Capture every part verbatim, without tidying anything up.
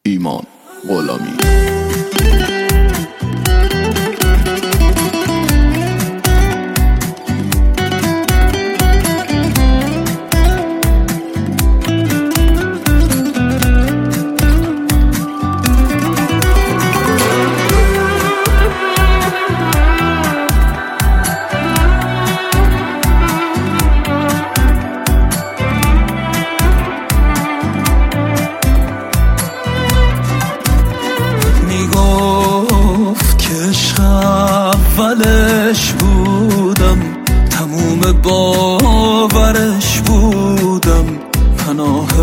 ایمان غلامی. اولش بودم، تموم باورش بودم، پناه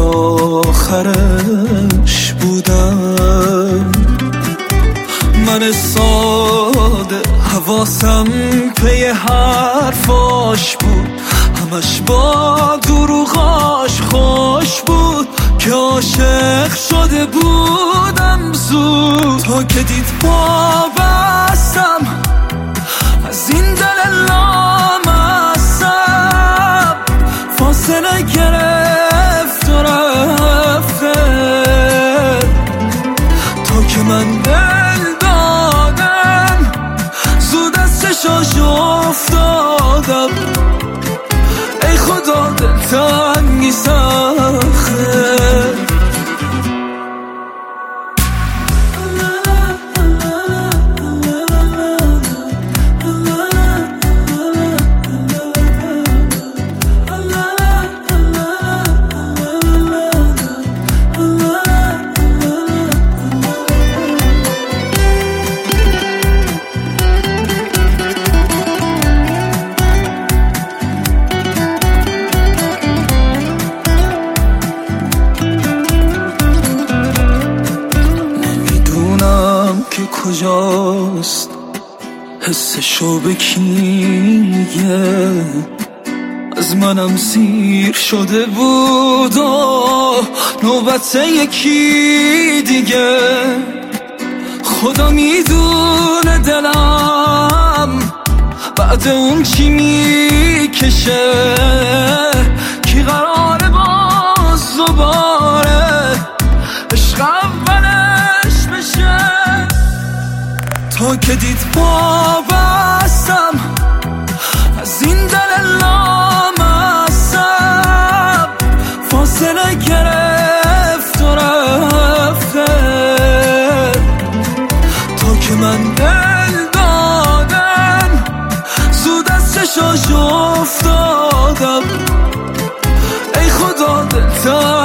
آخرش بودم. من ساده حواسم پی حرفاش بود، همش با دروغاش خوش بود که عاشق شده بودم زود. تا که دید پا بستم از این دل لامصب، فاصله گرفت و رفته تا که من دل دادم زود از چشاش افتادم. ای خدا دلتنگی سخته. که کجاست حسشو به کی میگه، از منم سیر شده بود و نوبت یکی دیگه. خدا میدونه دلم بعد اون چی میکشه، کی قراره باز دوباره عشق اولش بشه. تا که دید پا بستم از این دل لامصب، فاصله گرفت و رفته تا که من دل دادم زود از چشاش افتادم. ای خدا دلتنگی